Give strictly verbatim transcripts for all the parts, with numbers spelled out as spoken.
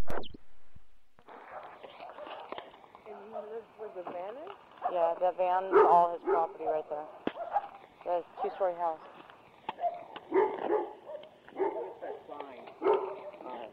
And he lives where the van is? Yeah, that van's all his property right there. That's a two-story house. It's that sign. Um,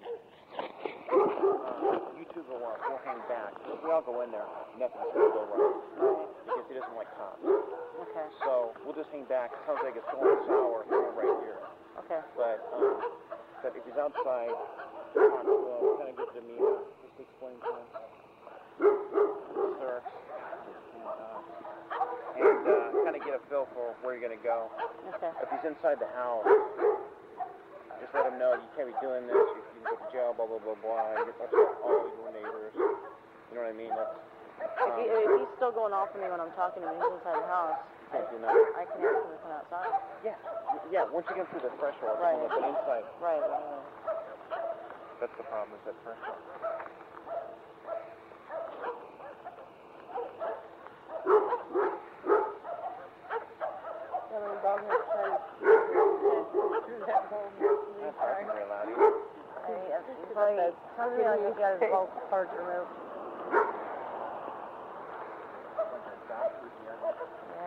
uh, YouTube will, uh, will hang back. If we all go in there, nothing's going to go right. Because he doesn't like cops. Okay. So we'll just hang back. It sounds like it's going sour here right here. Okay. But, um, but if he's outside, talk to him, kind of get demeanor, just explain to him. Sir. And, uh, and uh, kind of get a feel for where you're going to go. Okay. If he's inside the house, just let him know you can't be doing this, you can go to jail, blah, blah, blah, blah. You're upset all your neighbors. You know what I mean? That's, If, um, he, if he's still going off on me when I'm talking to him, he's inside the house. can't do nothing. I can ask him to come outside. Yeah, yeah, once you get through the threshold, Right. but inside, Right, right, right. that's the problem, is that threshold. I mean, Bob has tried to through that hole. That's not very loud either. I mean, it's probably, something like he's got his both parts removed. Yeah.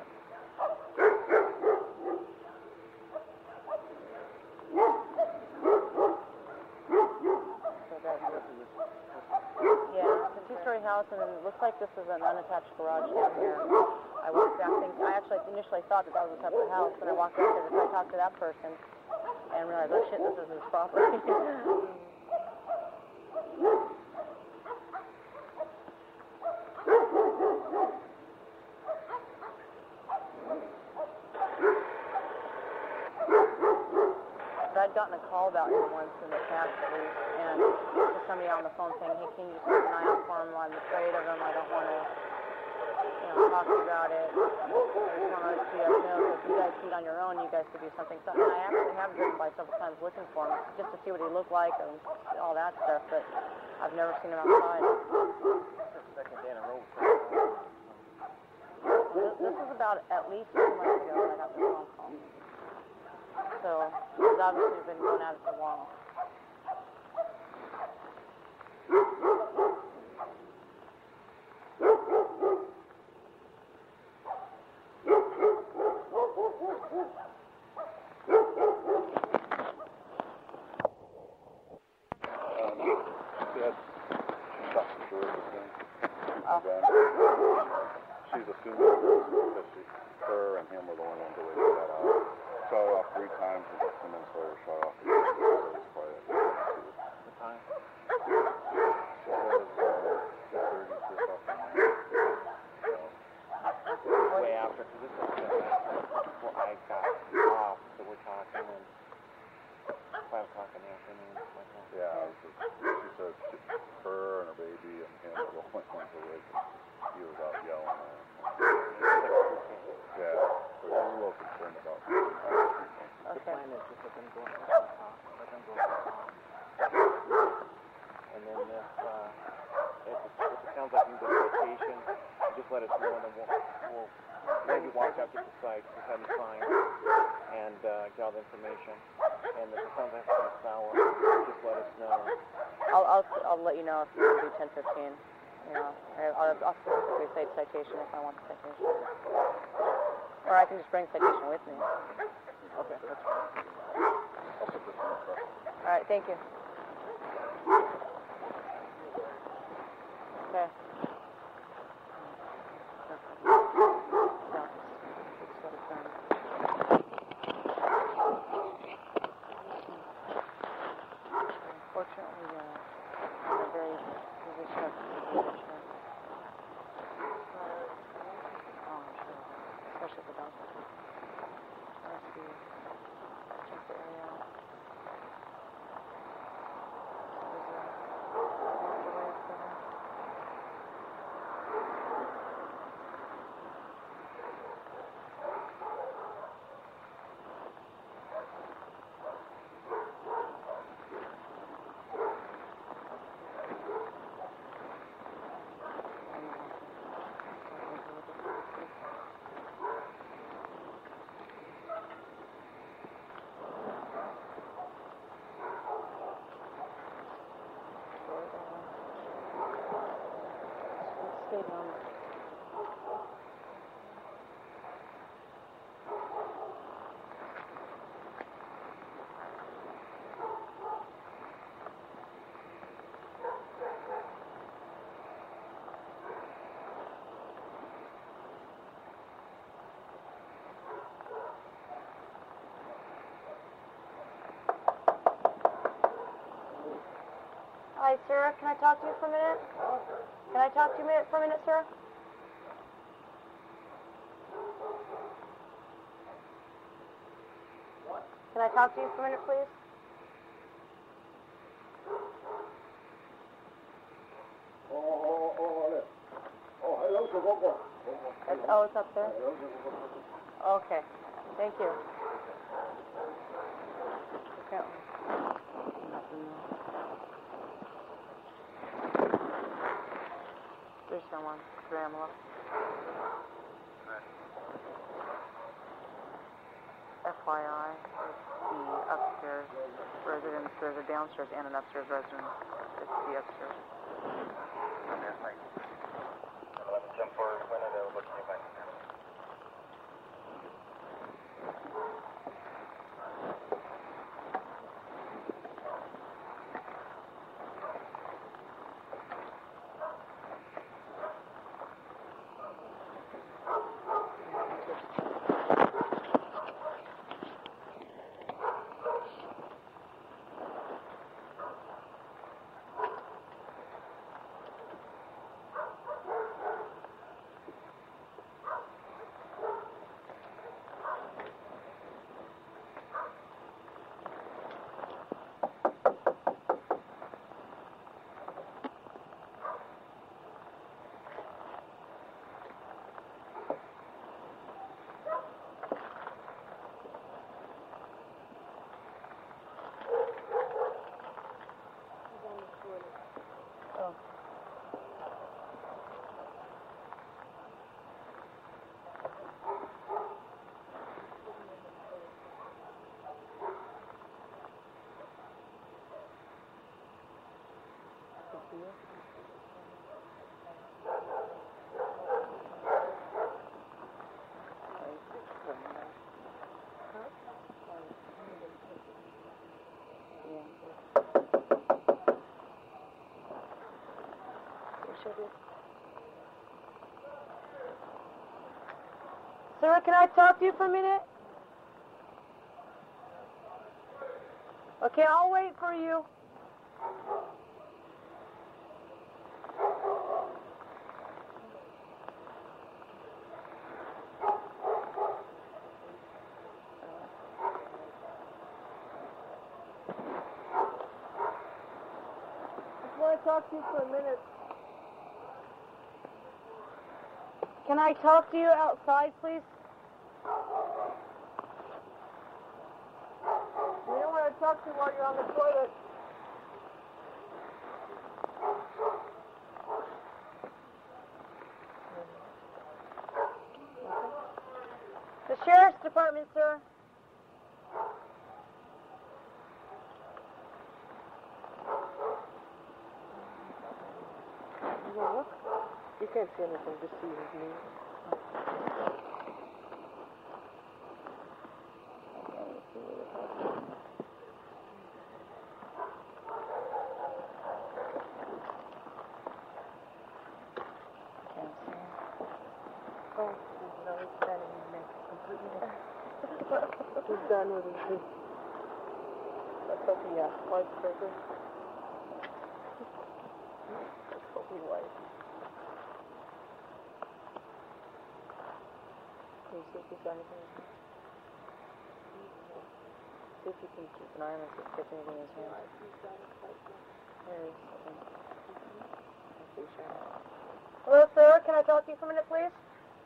Yeah, it's a two-story house, and it looks like this is an unattached garage down here. I walked back, think, I actually initially thought that that was a separate house, and I walked back there to try to talk to that person, and realized, oh shit, this is his property. But I'd gotten a call about him once in the past week, and there's somebody on the phone saying, hey, can you just keep an eye out for him? I'm afraid of him. I don't want to, you know, talk about it. I just want to let you guys know, so if you guys see it on your own, you guys could do something. So, and I actually have driven by several times looking for him, just to see what he looked like and all that stuff, but I've never seen him outside. Second day in a row. This, this was about at least two months ago when I got the phone call. So, he's obviously been going at it for a while. She's assuming because she, her and him were the only ones that waited that out. Shot her off three times and got Simmons Sawyer shot off three times. So it's probably at The time? She says uh, two thirty, three o'clock in the morning. So, Way after, because this is before I got off, so we're talking and five o'clock in the afternoon. Like that. yeah, she, she said she, her and her baby and him were the only ones awake. He was out yelling at him. Yeah, so we're a little concerned about him. The plan is just let them go up the top, let them go up the top. And then if, uh, if, it, if it sounds like you can go to vacation, just let us know and then we'll, we'll maybe walk out to the site, just have them sign and uh, get all the information. And if it sounds like it's going to sour, just let us know. I'll, I'll, I'll let you know if you can do ten fifteen. You know, I'll, I'll specifically say citation if I want the citation. Or I can just bring citation with me. Okay, that's fine. I'll put this in the press. All right, thank you. Okay. Unfortunately, uh, I'm a very position of position. Oh, I'm sure. Especially the dog. Let's see. Check the area out. There's a walk away from her. Stay down. Hi, Sarah. Can I talk to you for a minute? Can I talk to you a minute, for a minute, Sarah? Can I talk to you for a minute, please? It's, oh, it's up there? Okay. Thank you. Okay. There's someone. Gramla. F Y I, it's the upstairs residence. There's a downstairs and an upstairs residence. It's the upstairs. eleven ten four, when are they looking at back there? Oh. Sarah, can I talk to you for a minute? Okay, I'll wait for you. I want to talk to you for a minute. Can I talk to you outside, please? You don't want to talk to you while you're on the toilet. The Sheriff's Department, sir. You want to look? You can't see anything, just see his name. Oh, no, he's standing in there completely. He's done with his food. Let's hope he, uh, wipes quicker. Let's hope he wipes. Can you see if he's got anything in here? See if you can keep an eye on him if there's anything in his hand. There he is. Okay. Hello, sir. Can I talk to you for a minute, please?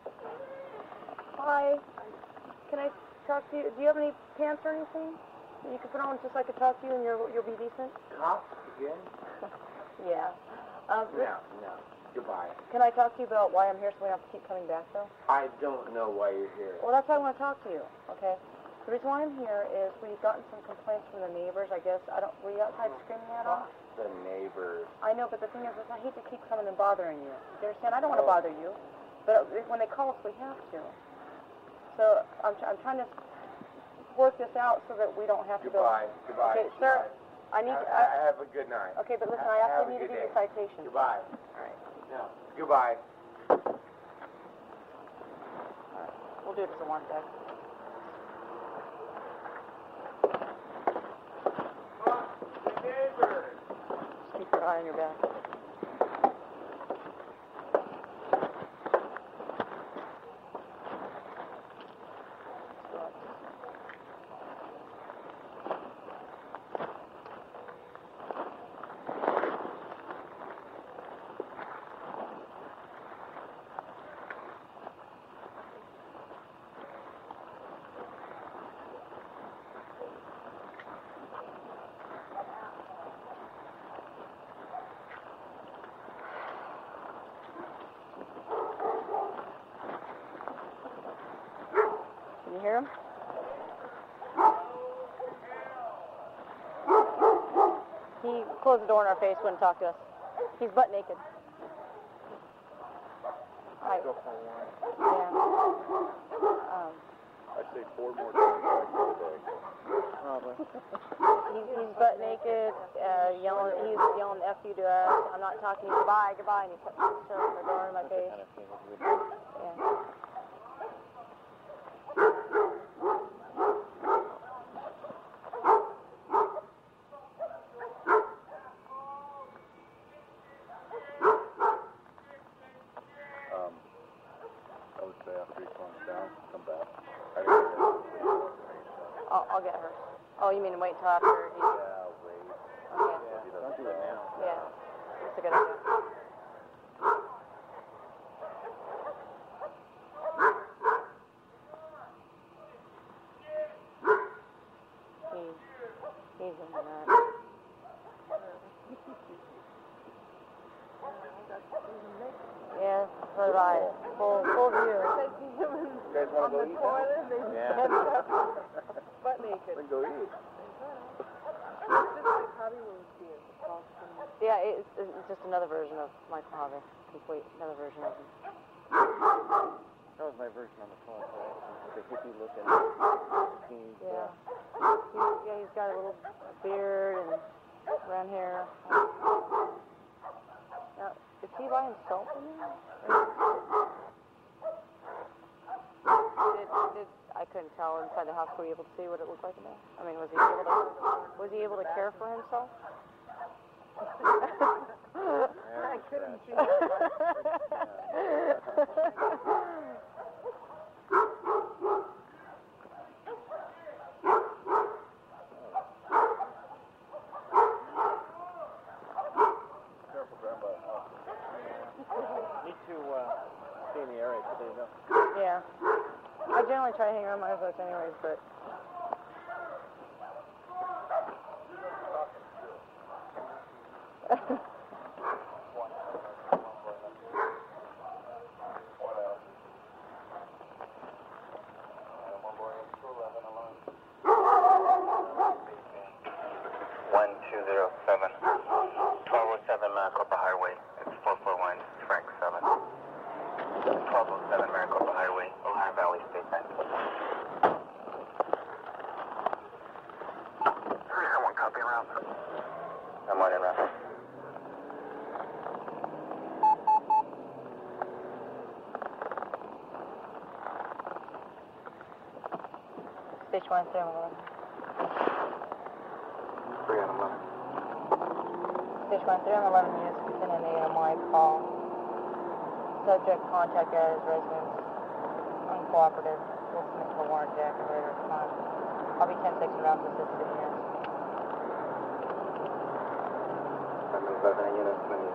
Hi. Can I talk to you? Do you have any pants or anything that you can put on just so I could talk to you and you'll, you'll be decent? Cops again? Yeah. Um, No, no. Goodbye. Can I talk to you about why I'm here so we don't have to keep coming back, though? I don't know why you're here. Well, that's why I want to talk to you, okay? The reason why I'm here is we've gotten some complaints from the neighbors, I guess. I don't, were you outside screaming at them? The neighbors. I I know, but the thing is, is I hate to keep coming and bothering you. You understand? I don't want to bother you, but when they call us, we have to. So I'm, I'm trying to work this out so that we don't have to go. Goodbye. Goodbye. Okay, sir, I need I, to... I, I, have a good night. okay, but listen, Ha- I have actually a need to good give you a day. citation. Goodbye. All right. No. Goodbye. We'll do it as a one sec. Just keep your eye on your back. Can you hear him? He closed the door in our face, wouldn't talk to us. He's butt naked. I, Go for one. yeah. Um, I'd say four more contacts a day. Probably. he's, he's butt naked, uh, yelling, he's yelling F you to us. I'm not talking to you, goodbye, goodbye, and he shut shut the door in my That's the face. kind of thing that we do. Yeah. Um, I would say after he calms down, come back. I didn't get it. I'll, I'll get her. Oh, you mean wait till after he... Yeah, wait. Okay. He doesn't Don't do it now. Yeah. That's a good idea. He, he's in that. Yeah, so did I. Full, full view. Taking him in, You guys want on to go the eat? toilet, they Yeah. ended up butt naked. Then go eat. It's just like Hobby Wound here. It's called some- Yeah, it's, it's just another version of Michael Harvey. Complete, another version of him. That was my version on the phone, right? The hippie looking. He's, Yeah. uh, He's, yeah, he's got a little beard and brown hair. Now, is he by himself in there? Did, did, I couldn't tell inside the house. Were you able to see what it looked like in there? I mean, was he able to, was he able to care for himself? I couldn't see Careful, Grandpa. need to uh, stay in the area so they know. Yeah. I generally try to hang around my folks anyways, but... one two zero seven. twelve oh seven Maricopa Highway. It's four four one Frank seven. twelve oh seven Maricopa Highway, Ohio Valley State Bank. Someone copy around. I'm on in route. Stage one, three, eleven. three on eleven. Stage one, three, eleven units within an A M I call. Subject contact at his residence. Uncooperative. Will submit to a warrant to activate or respond. I'll be ten six around the city units. eleven units, please.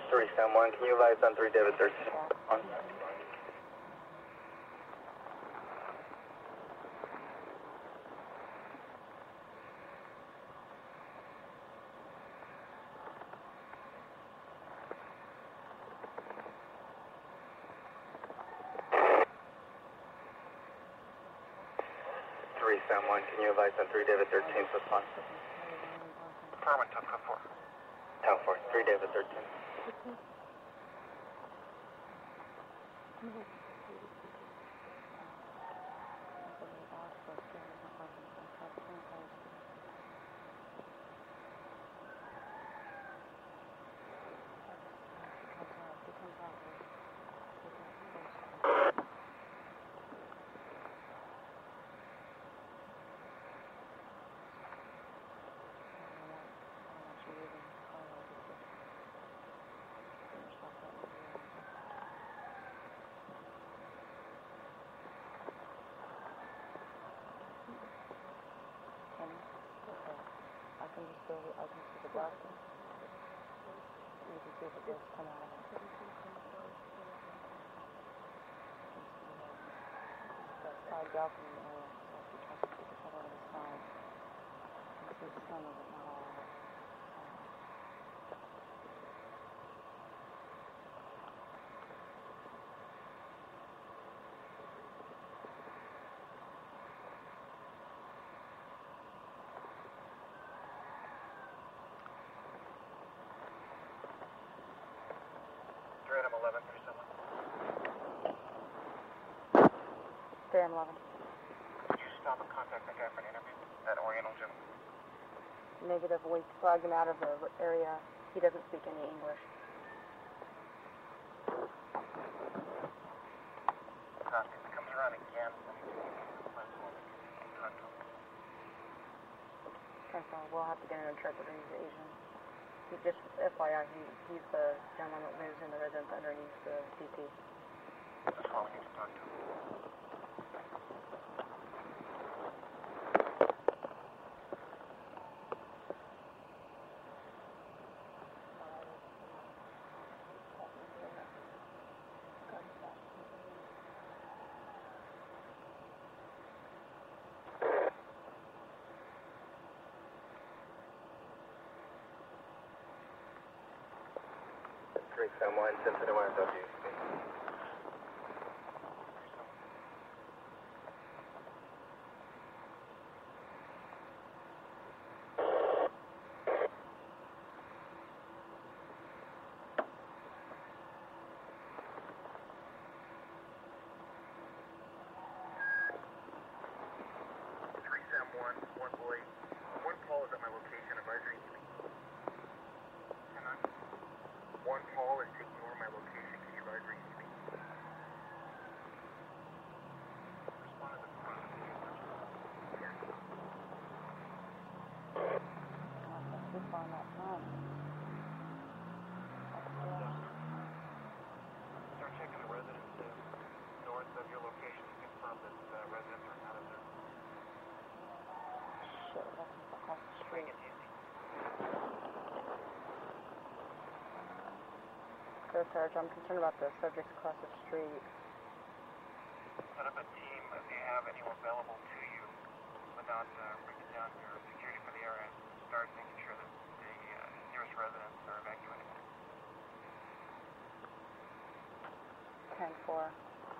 three Sam one, can you advise on three David thirteen? On. three Sam one, can you advise on three David thirteen plus one? Affirmative, town four. Town four, three David thirteen. I can just go, I can see the doctor. You can see if it does come out of it. That side balcony area, so if you try to keep it over the side, you can see some of it, not all of it. three M eleven for someone. three M eleven. Did you stop and contact that guy for an interview? That Oriental gentleman? Negative, we flagged him out of the area. He doesn't speak any English. Copy. If it comes around again, let me find someone that can talk to him. Okay, so we'll have to get an interpreter. He's Asian. He just, F Y I, he, he's the gentleman that lives in the residence underneath the D P. That's all we need to talk to him. three Sam one, Cincinnati one, W C. three Sam one, one boy. One Paul is at my location, advisory evening. Can I? One Paul is taking over my location, can you advise evening? Respond to the front. Yes. We found that time. Start checking the residences north of your location to confirm that uh, residents are out of there. Shit, that's across the street. Bring it easy. So, Sarge, I'm concerned about the subjects across the street. Set up a team if you have anyone available to you without uh, bringing down your security for the area. Start making sure that the uh, nearest residents are evacuated. ten four.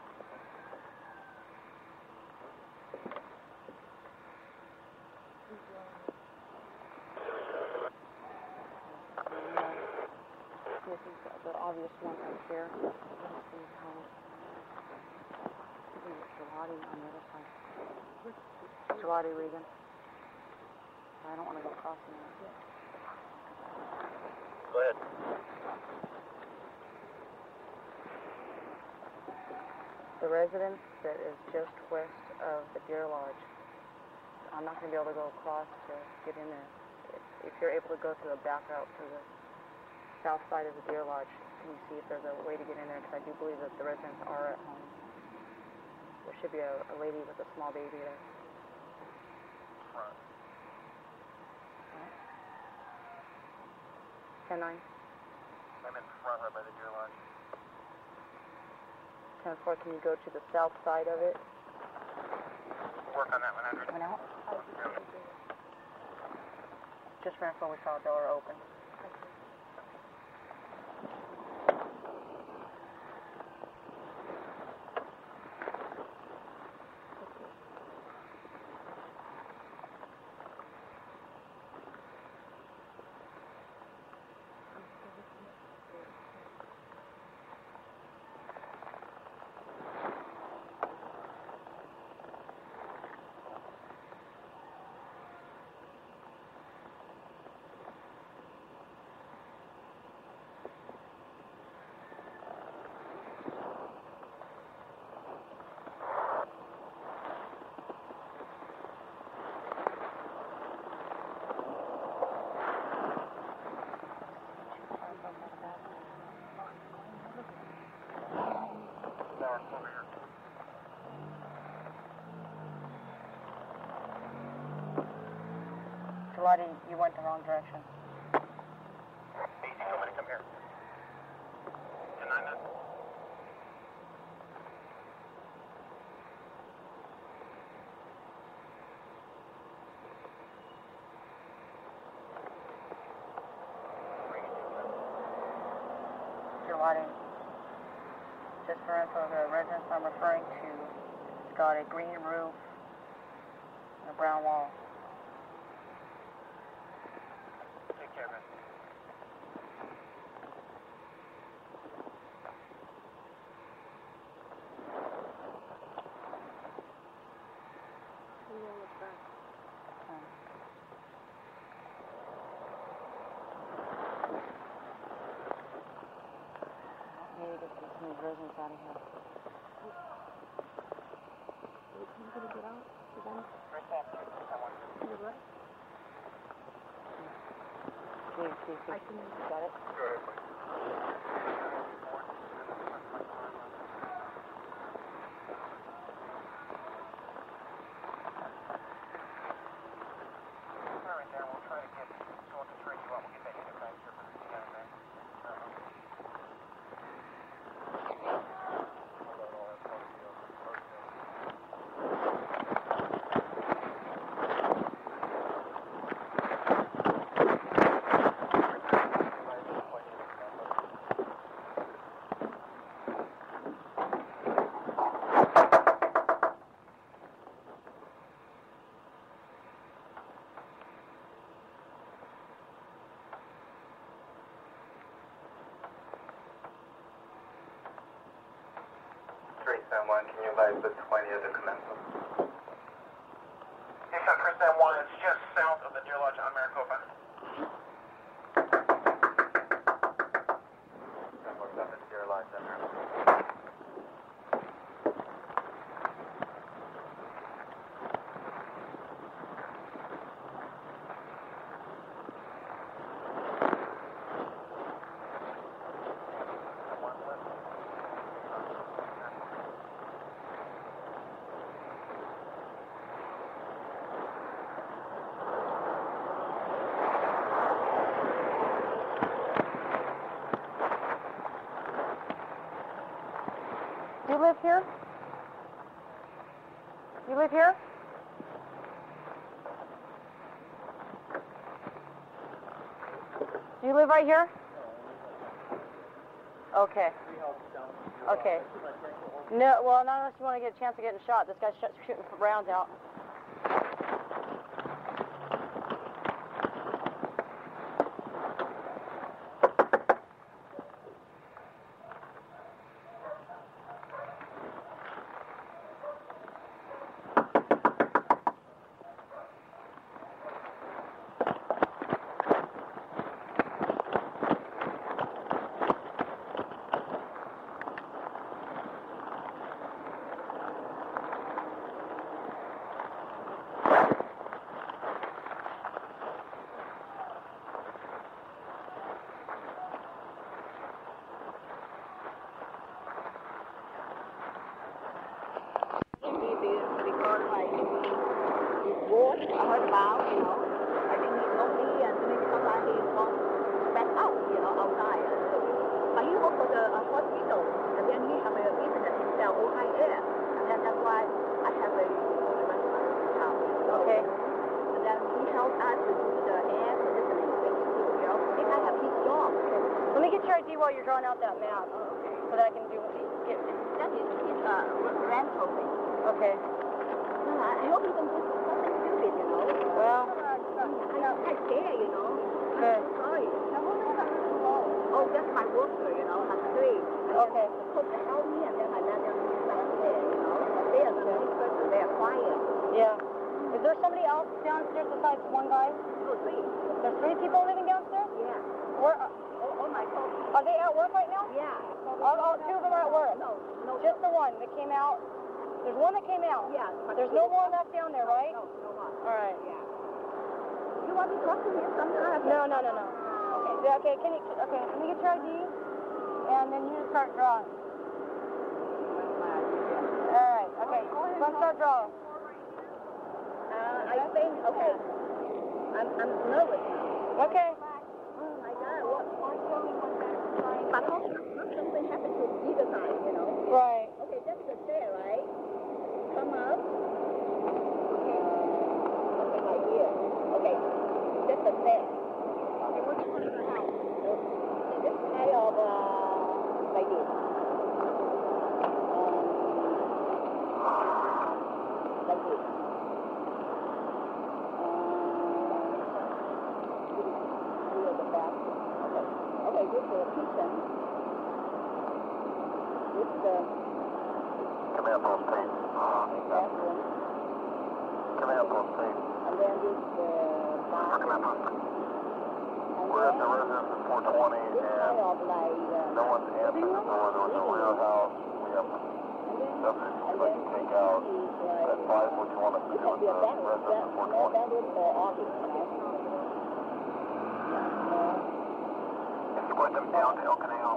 This is the obvious one right here. Let's see how. I think it's Gelati on the other side. Gelati, Regan. I don't want to go crossing that. Go ahead. The residence that is just west of the Deer Lodge. I'm not going to be able to go across to get in there. If, if you're able to go through a back route to the south side of the Deer Lodge, can you see if there's a way to get in there? Because I do believe that the residents are at home. There should be a, a lady with a small baby there. Front. ten nine. Uh, I'm in front right by the deer lodge. ten four, can you go to the south side of it? Work on that one hundred. Coming out? Just ran before we saw a door open. Gelati, you went the wrong direction. Easy, somebody come here. ten nine nine. Gelati, just for info, the residence I'm referring to, it's got a green roof and a brown wall. Take care, man. Maybe get some residents out of here. See, see, see. I can got it. Go ahead, please. All right, there. We'll try to get someone to train you up. We'll get that unit back here for the guy there. three seven one, can you advise the twenty of the commencement? Yes, sir, Chris San Juan, it's just south of the Deer Lodge on Maricopa. What's up at Deer Lodge on Maricopa? You live here? You live here? Do you live right here? Okay. Okay. No, well, not unless you want to get a chance of getting shot. This guy's sh- shooting rounds out. Because like his voice, I heard about, you know, I think he's lonely and maybe sometimes he wants to back out, you know, outside. So hospital, and then he have a business himself, O I A, and then that's why I have a house. Okay. And then he helped us to do the air conditioning thing too, you know. If I have his job, Let me get your I D while you're drawing out that map, so that I can do get. that is his uh, rental thing. Okay. Uh, I hope he don't do something stupid, you know. Well. I am quite scared, you know. Good. I'm sorry. Oh, that's my worker, you know. I'm three. Okay. Supposed to help me, and then I let them stand there, you know. They are the only person. They are quiet. Yeah. Is there somebody else downstairs besides one guy? No, three. There's three people living downstairs? Yeah. Where? Oh, oh my God. Are they at work right now? Yeah. All, all two of them are at work. No, no. Just the one that came out. There's one that came out. Yeah. But There's no more left down there, right? No, no more. All right. Yeah. You want me to talk to him sometime? No, no, no, no. Okay. Yeah, okay, can you, okay, let me get your I D, and then you just start drawing. All right, okay, let's start drawing. Uh, I think, okay. I'm, I'm nervous now. Okay. Oh my God, what? But how how something happened to either side, you know? Right. Okay, that's the stair, right? Come up. Okay. Okay, right here. Okay, that's the stair. Okay, what's the front of the house? This kind of, uh, like this. Um, like this. Um, the back. Okay. Okay, this is the kitchen. This is the Come here, Post State. bathroom. Come here, Post State. And then this is the Come here, bathroom. Post State. And We're at the then residence at four twenty, this kind and of like, uh, no one's answered the door. There was a rear house. We have and then, stuff that and you'd like then to take out. is like, Advise what you want us to it do can with be the a bedroom, residence bed, at four small twenty. bedroom or office, you know. Yeah, small. Escort them down to El Canal.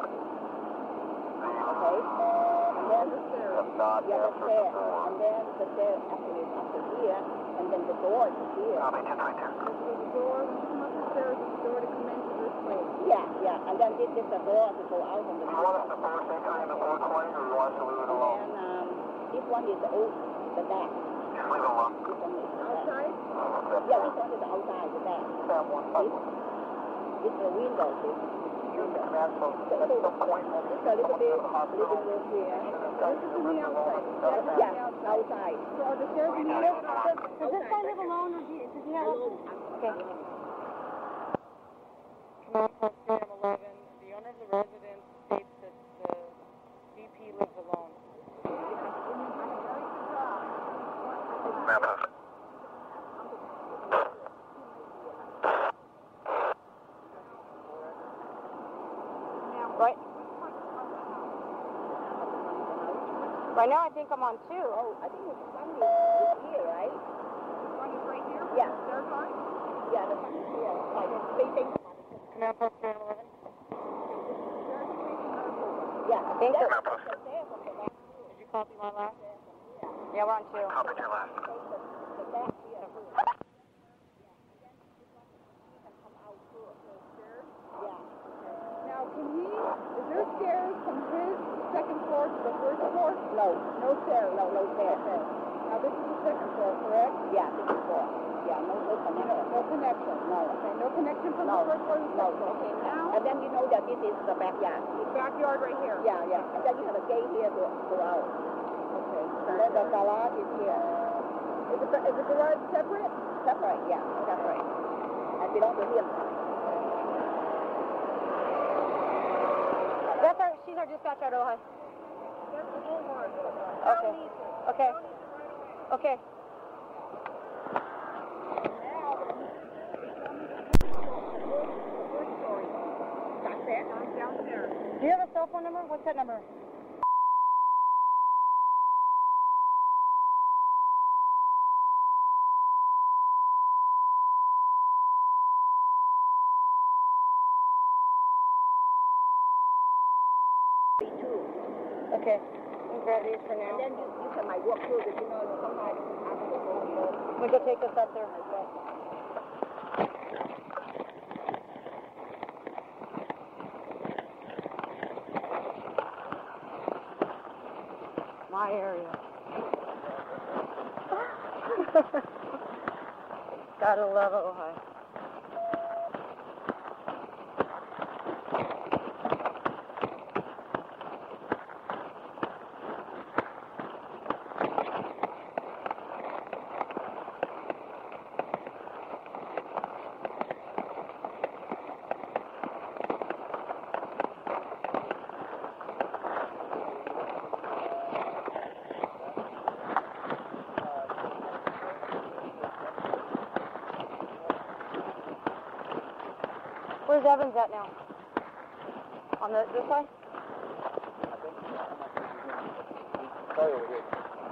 Okay. And then the stair. Have not Yeah, the answered stair. the door. And then the stair actually is up to here. And then the door is here. Oh, they just right there. The door, when you come up the stairs, the door to come into this way. Yeah, yeah. And then this is the door to go out on the Do you want us to force entry into four twenty, or you want us to leave it And alone? then um, this one is the old, the back. Just leave it alone. This one is the back. Outside? Okay. Yeah, this one is the outside, the back. That one. This, this is the window. This, Use the command post at some point. this a little bit, living room here. This is in the outside. Yeah, outside. So are the stairs in the air? Does, does this guy live alone, or do you, does he have a... Okay. Command post Freedom eleven, the owner of the residence states that the V P lives alone. Command post. Right? Right now I think I'm on two. Oh, I think it's funny. It's here, right? One is right here? Yeah. Third one? Yeah, the funny here. Like it's sleeping. Command post Freedom eleven? Yeah. I think so. That's the stair from the back. Did you copy my last? Yeah, we're on two. Copied your last. The, the back here. Yeah. Now, can he, is there stairs from his second floor to the first floor? No, no stairs, no, no stairs. Now, this is the second floor, correct? Yeah, this is four. Yeah, no, no connection. No connection? No. Okay, no connection from No. the first floor to the No. second floor. Okay, now, And then you know that this is the backyard. the backyard right here. Yeah, yeah. And then you have a gate here to go out. Okay. And then the garage is here. Is the, is the garage separate? Separate, yeah, separate. And belong to him. That's our, she's our dispatch out of Ohio. That's the homework. Okay. Okay. Okay. Downstairs. Do you have a cell phone number? What's that number? Okay. We'll grab these for now. And then you, you can like walk through, because you know sometimes after the whole floor. We can take this up there. my area. Gotta love Ojai. Where's Evans at now? On the this side? Probably over here.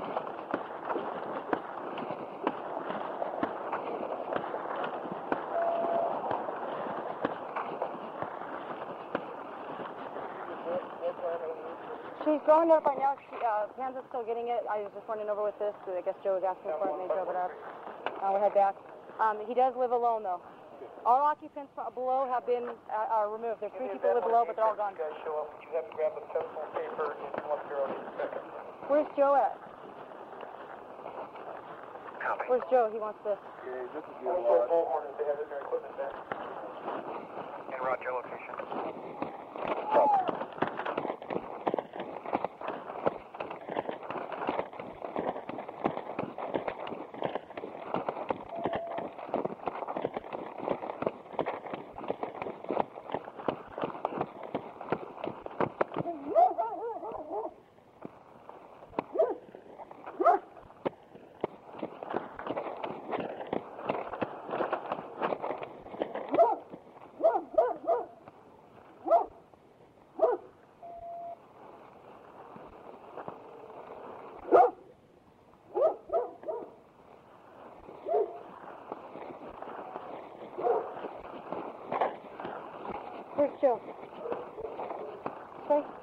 She's drawing it up right now. She, uh, Kansas still getting it. I was just running over with this. I guess Joe was asking for it and they drove it up. Uh, we'll head back. Um, he does live alone though. All occupants below have been uh, uh, removed. There's three people live below, but they're all gone. You guys show up. You have to grab the pencil and paper and come up here on the second. Where's Joe at? Copy. Where's Joe? He wants this. Yeah, this is your Also, lot. Bullhorn, they have their equipment back. En route your location. Where's Joe? Okay.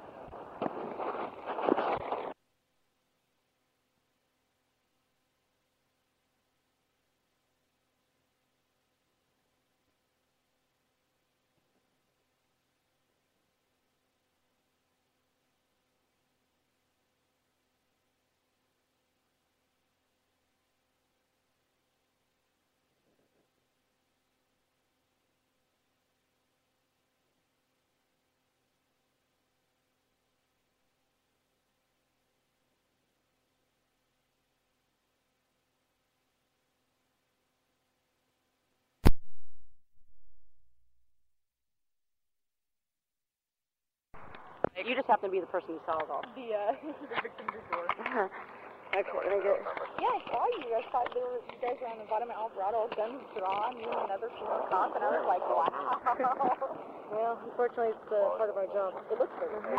You just happen to be the person who saw it all. The, uh, the victim's resort. Okay, let me get... Yeah, I saw you. I thought they were, you guys were on the bottom of Alvarado, guns drawn, you and another female cop, and I was like, wow. Well, unfortunately, it's uh, part of our job. It looks good.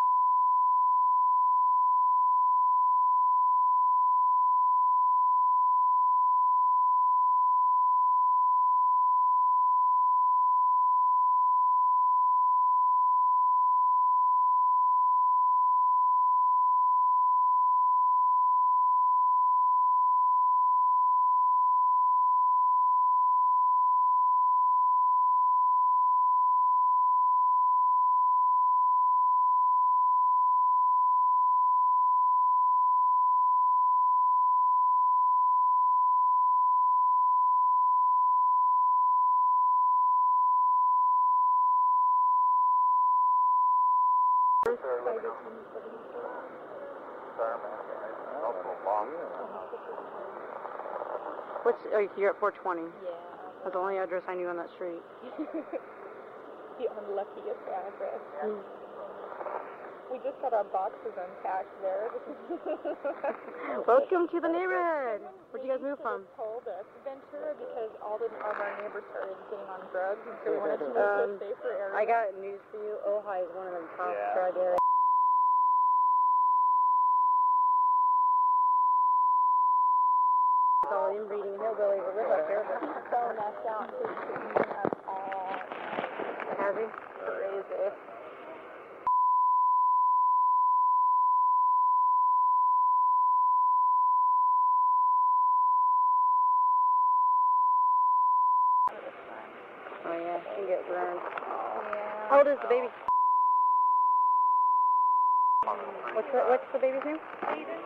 What's, oh, you're at four twenty. Yeah. That's the only address I knew on that street. The unluckiest address. Mm. We just got our boxes unpacked there. Welcome to the neighborhood. Where'd you guys move from? Told us Ventura because all the, all of our neighbors started getting on drugs, and so we wanted to move Um, to a safer area. I got news for you. Ojai is one of them top Yeah. drug areas. All inbreeding hillbillies that live up here. He's so messed out because he's using us all Has he? crazy. Oh yeah, she can get burned. Yeah. How old is the baby? What's the, what's the baby's name? Aiden.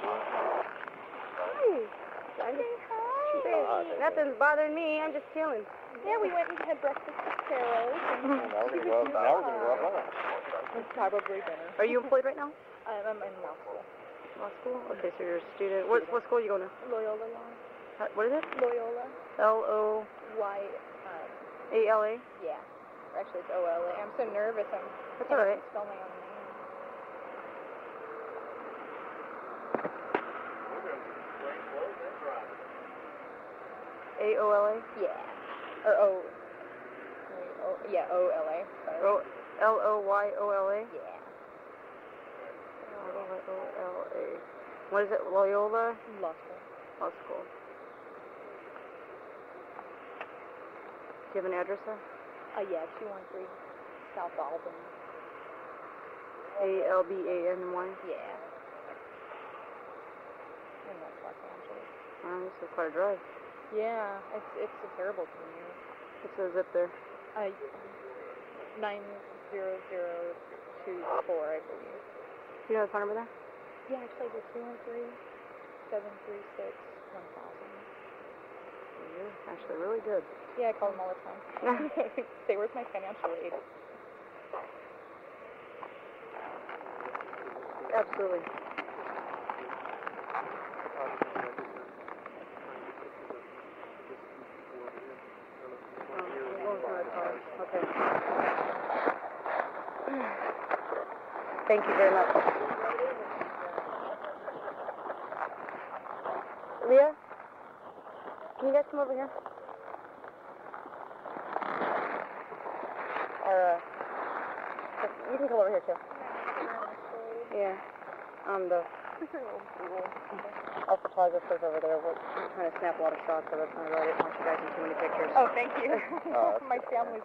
Hi. I'm just, hey, nothing's bothering me. I'm just chilling. Yeah, we went and had breakfast with Carol. Now we're gonna go up, now we're gonna go up on it. It's probably dinner. Are you employed right now? Um, I'm in law school. Law school? Okay, so you're a student. What what school are you going to? Loyola Law. Uh, What is it? Loyola. L O Y. Um, A L A? yeah. Or actually, it's O L A. I'm so nervous. I'm. That's all right. Spell my own name. A O L A? Yeah. Or O. Wait, O. Yeah, O L A. Sorry. O L O Y O L A? Yeah. L O Y O L A. What is it? Loyola Law school. Law School. Do you have an address there? Uh, yeah, two one three South Albany. A L B A N Y? Yeah. In West Los Angeles. Oh, this is quite a drive. Yeah, it's it's a terrible commute. It says up there. Uh, nine zero zero two four, I believe. Do you know the phone number there? Yeah, actually, it's two one three seven three six one thousand. You're actually really good. Yeah, I call them all the time. Say, where's my financial aid? Absolutely. Okay. Thank you very much. Leah, can you guys come over here? Or, uh, you can come over here too. Yeah. Um, the our photographer's over there. We're trying to snap a lot of shots of us, and I really didn't want you guys in too many pictures. Oh, thank you. Oh, my family's.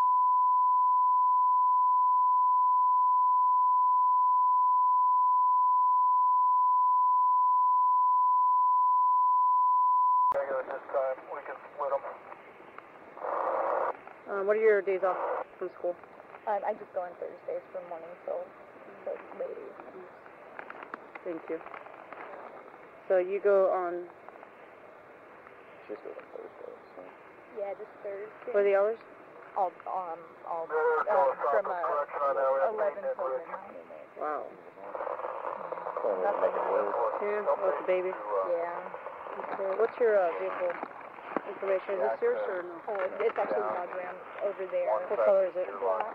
Um, what are your days off from school? Um, I just go on Thursdays from morning till, till late. Thank you. So you go on, Just go on Thursday, so. Yeah, just Thursday. what are the hours? All, um, all, uh, from, uh, eleven till midnight. Wow. Nothing. Yeah, with the baby. Yeah. Okay. What's your uh, vehicle information? Is this yours or no? Oh, it's it's actually Dodge Ram over there. What color is it?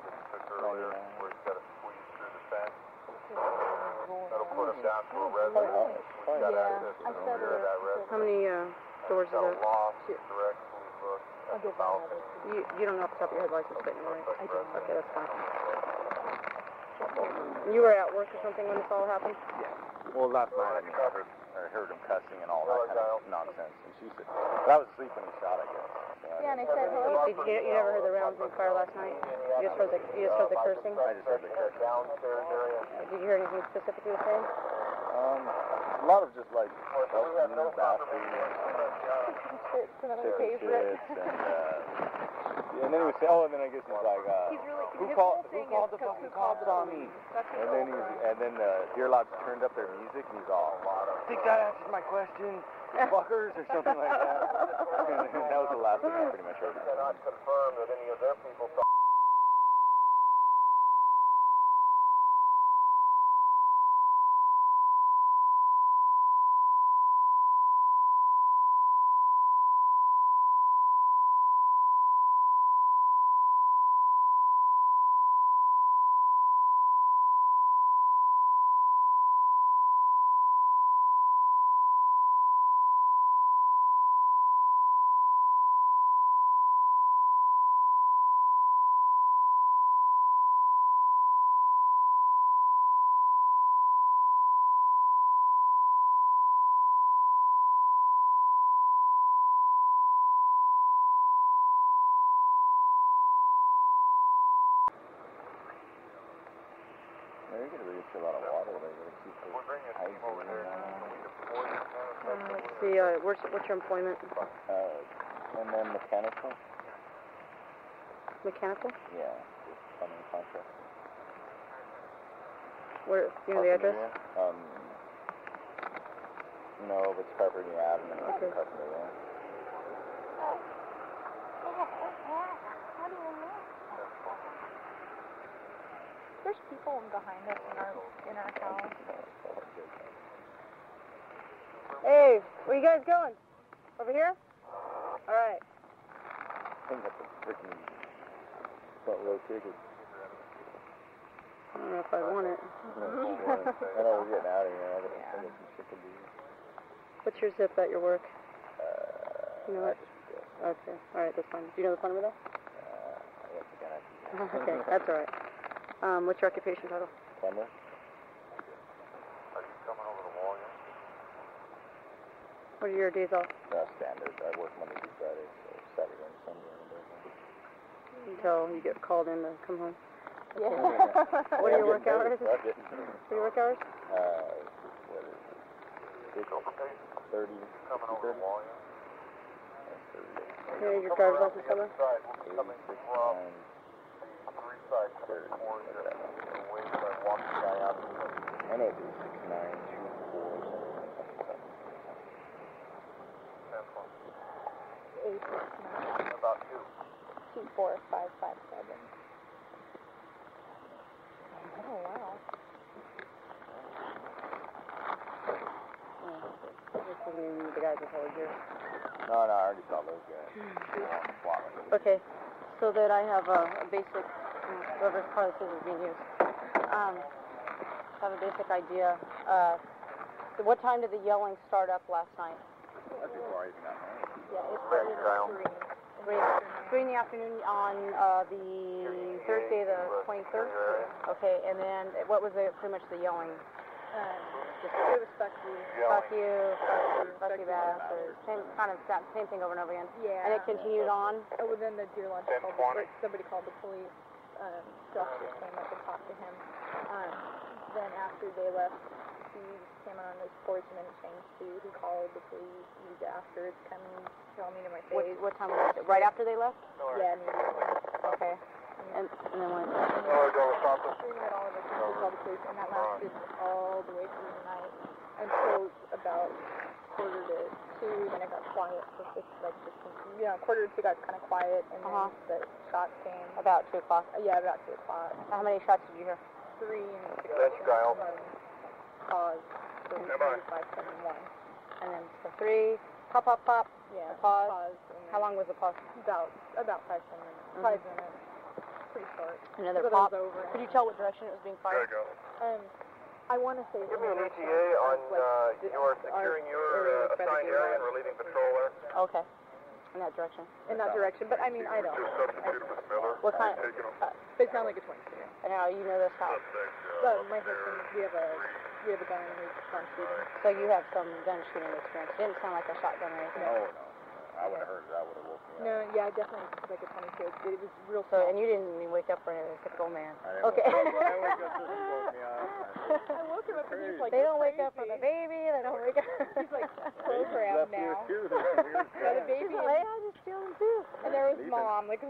Yeah, I said it. How many uh, doors is that? I'll give them another. You, you don't know off the top of your head license plate, right? I don't. Okay, that's fine. You were at work or something when this all happened? Well, last night, I mean, I heard, I heard him cussing and all that kind of nonsense. And she said, but I was asleep when he shot, I guess. So I Yeah, and I didn't- said You, hello. did you, you never heard the rounds in the car last night? You just heard the, you just heard the cursing? I just heard the cursing. Did you hear anything specifically to say? Um, a lot of just like, fucking you, bastard, It's another chicken favorite. shits, and, uh, yeah, and then he would say, oh, and then I guess he's like, uh, He's really, who his called, whole who thing called is the 'cause fucking who called cops the on me? police. That's his And whole then he's, thing. and then, uh, Dear Lodge turned up their music, and he's all, think that answers my question, you fuckers, or something like that. And that was the last thing I pretty much heard. Cannot confirm that any of their people saw. They're going to get you a lot of water. They're going to keep the hygiene. Uh, let's see, uh, where's, what's your employment? Uh, and then mechanical. Mechanical? Yeah, just plumbing contract. Where, do you know the address? Um, no, but it's Carpenter Avenue. Okay. Carpenter, yeah. There's people behind us in our in our house. Hey, where you guys going? Over here? All right. I think that's a freaking front row ticket. I don't know if I want it. I know we're getting out of here. I got yeah. some shit to do. What's your zip at your work? Uh, You know I what? just, uh, Okay, all right, that's fine. Do you know the phone number though? uh, I guess we gotta Okay, that's all right. Um, what's your occupation title? Plumber? Are you coming over the wall yet? What are your days off? No, standard. I work Monday through Friday, so Saturday and Sunday. Until you get called in to come home. Yeah. What are your work hours? What What are your work hours? Uh, what is it? thirty. Coming over the wall yet? Okay, your driver's license number? Side, we'll be coming from the three sides, coming towards you. The way that I walk the guy out. I know it's six nine two four seven. That's one. Eight six nine About two. two four five five seven. Oh wow. This isn't even the guys that told you. No, no, I already saw those guys. They were on the plot like this. Okay, so that I have a, a basic, whoever's car this is is being used, um, have a basic idea. Uh, what time did the yelling start up last night? That's before I even got home. Yeah, it started at three. Three, three in the afternoon on uh, the Thursday, the twenty-third. Okay, and then what was the, pretty much the yelling? Um, just it was fuck you. Fuck you, fuck you, fuck you, bastard. Same kind of same thing over and over again. Yeah. And it continued on. Oh, well, then the deer lunch called the, like, somebody called the police. Um, Josh just came up and talked to him. Um, then after they left, he came on his porch and then he changed to he called the police. These bastards coming, tell me to my What, face. what time was it? Right after they left? Yeah, immediately. Okay. And, and then what? Screaming at all of us, and he called the police, and that lasted all the way through the night until about quarter to two. Then it got quiet for six, like just you know, quarter to two got kind of quiet, and then Uh-huh. the shots came. About two o'clock. Uh, yeah, about two o'clock. How many shots did you hear? Three and six. That's Kyle. And then pause. So Bye-bye. five, seven, one. And then so three, pop, pop, pop. Yeah. Pause. Pause. And How long was the pause? About about five, ten minutes. Mhm. Five minutes. Pretty short. Another So that pop. was over. Could you tell what direction it was being There fired? you go. Um, I want to say. Give me an E T A on, uh, you're securing your uh, assigned area and relieving patrol there. Okay. In that direction. In that direction, but I mean, I don't. Two substitute with Miller. What kind? Taking them. Uh, They sound like a twenty-two. and now you know this house. Suspect, uh, But my husband, we have a we have a gun and we've gone shooting. So you have some gun shooting experience. It didn't sound like a shotgun or anything. No, no. I would have heard it. I would have woke me up. No, yeah, definitely like a twenty-two. It was real. So, small. and you didn't even wake up for anything. Typical man. I didn't Okay. wake up. When I woke up, this woke me up. I woke him up and he was like, They don't wake crazy. up for the baby. They don't wake up. He's like programmed Left you now. too. That's weird. Yeah, the baby. He's like, I just feeling too. And there was Sleeping. mom like.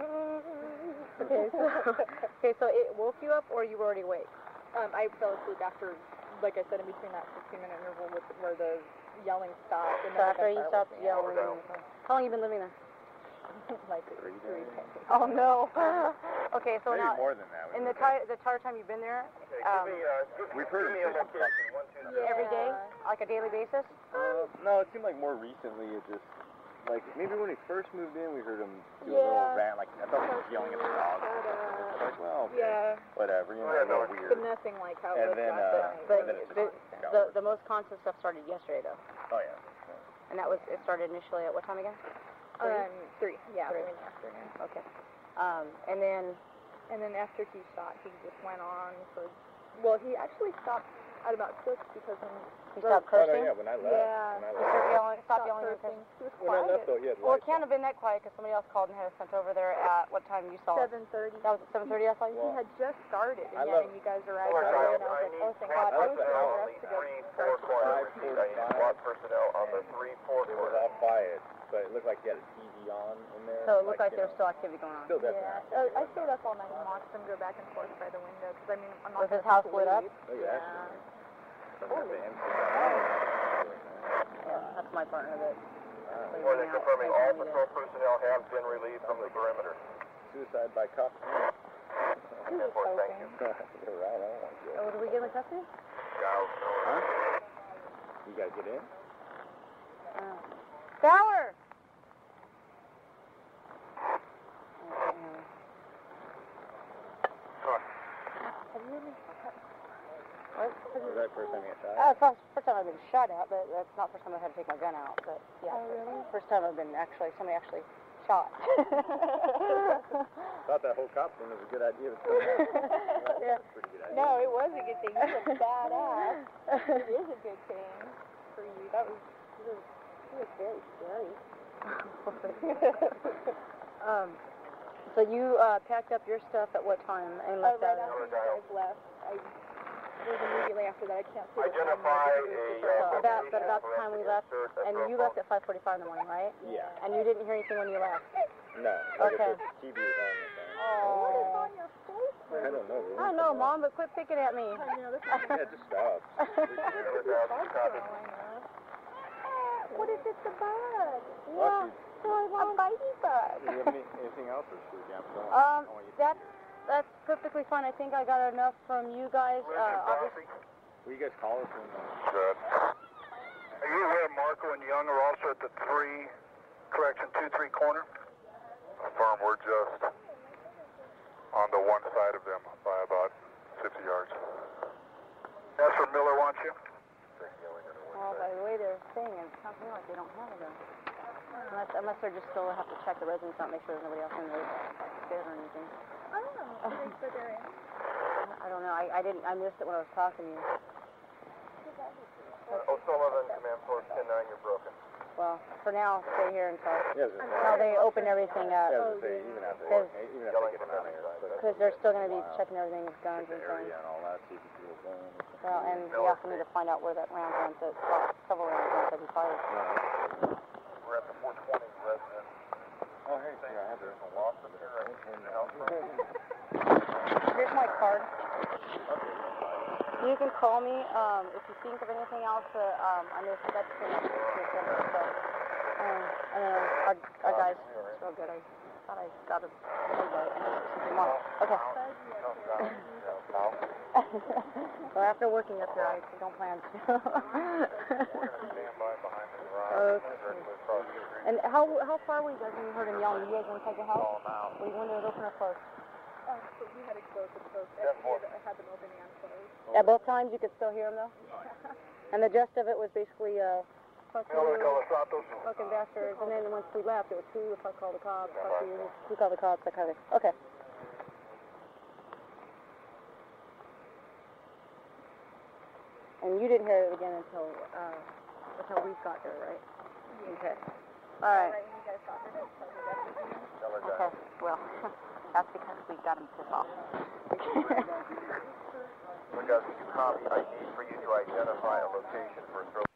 Okay, so, okay, so it woke you up or you were already awake? Um, I fell asleep after, like I said, in between that fifteen minute interval with where the yelling stopped. And So then after the you gunfire stopped woke me up. yelling, how long you been living there? like Three three. days. Oh no. Okay, so Maybe now more than that. in the entire the entire time you've been there, Okay, um, give me, uh, We've heard give me it a location. One, two, three. Yeah. every day, like a daily basis. Uh, no, it seemed like more recently it just, like, maybe when we first moved in, we heard him do a Yeah. little rant, like, I thought he was yelling at the dog. Shut It's like, well, okay, Yeah, whatever, you know, Yeah, a little no, weird. but nothing like how it And was then, last uh, night. But and then it the, just got the worse. the most constant stuff started yesterday though, Oh, yeah. and that was it started initially at what time again? Three? Um, three. Yeah, Three. three in the afternoon. Okay. Um, and then And then after he shot, he just went on for. Well, he actually stopped at about six because when he stopped Oh, no, cursing. yeah, when I left. Yeah. When I He left. started yelling, stopped stopped yelling and cursing, cursing. he was When I quiet. left, though, he had Well, it lights can't on. have been that quiet because somebody else called and had us sent over there at what time you saw us? Seven thirty. That was at seven thirty. I saw you. He had just started, and I yeah, left- and you guys arrived Over, right away, and I Kyle, was I like, oh, need thank one God. I was person getting out. dressed to go. Three, four corners. I need SWAT personnel on the three, four It was corners. all quiet, but it looked like he had a T V on in there. So it looked like there was still activity going on. Still definitely. Yeah, uh, I stayed up all night and watched them go back and forth by the window, because I mean, I'm not Was his gonna house lit up? Oh, yeah. Yeah. Doesn't have to empty. Yeah, that's my partner that. Wow. More than confirming all patrol personnel have been relieved from the perimeter. Suicide by cop. He was Report, thank hoping. you. You're right, I don't want to go. Oh, did we get him in custody? Huh? You guys get in? Uh, Fowler! Have you really? What? Was that first time you got shot? Uh, first, first time I've been shot at, but that's not the first time I had to take my gun out. But yeah, Oh, really? first time I've been actually somebody actually shot. Thought that whole cop thing was a good idea. But still, Yeah. that's a pretty good idea. No, it was a good thing. You look badass. It is a good thing for you. That was, it was, it was very scary. um, so you uh, packed up your stuff at what time and Oh, left right out? after you guys left. I, it was immediately after that. I can't see the time. Identify but it was a, super uh, fast. About, about, about the time we left, and you left at five forty-five in the morning, right? Yeah. And you didn't hear anything when you left? No. Like Okay. I said, T V was on the phone. What is on your face? I don't know. I don't know, Mom, but quit picking at me. I know, this is Yeah, just stop. What is it, the bug? Well, Yeah, a bitey bug. Do you have any, anything else, or should we jump on? Um, that's, that's perfectly fine. I think I got enough from you guys. Uh, obviously. Will you guys call us when? Uh, Good. Are you aware Marco and Young are also at the three, correction, two, three corner? Affirm, we're just on the one side of them by about fifty yards. That's for Miller, wants you? Well, by the way they're saying it, it sounds to me like they don't have a gun. Unless, unless they're just still have to check the residence out, make sure there's nobody else in the bed or anything. I don't know. They said they're in. I don't know. I, I didn't. I missed it when I was talking to you. O'Sullivan, command post ten nine, you're broken. Well, for now, stay here until yeah, I was gonna say. until they open everything Yeah, I up. was gonna say, even after, Because- even after they get them out of here. but- Because they're still going to be checking everything with guns Check and the things. area and all that, see if you feel going. Well, and we also need to find out where that round went. That well, several rounds went that we fired. We're at the four twenty residence. Oh, hey, yeah, I have it. Lost them here. Here's my card. You can call me um, if you think of anything else. Uh, um, I know that's going to so. Um, and then our, our guys, it's real good. I thought I got a hey, and then something more. Okay. Well, after working up here, I don't plan to. Okay. And how how far were you guys when you heard him yelling? You guys want to take a house? Were you windows open or closed? Oh, so we had it closed and closed. I had, I had them open and closed. At both times, you could still hear him though. And the gist of it was basically uh, fuck you, fucking bastards. And then once we left, it was who the fuck called the cops? Fuck you, who called the cops? That kind of thing. Okay. And you didn't hear it again until uh, until we got there, right? Okay. All right. Right when you guys got there, that's probably that. Okay. Well, that's because we got him pissed off. Look, guys, would you copy? I need for you to identify a location for a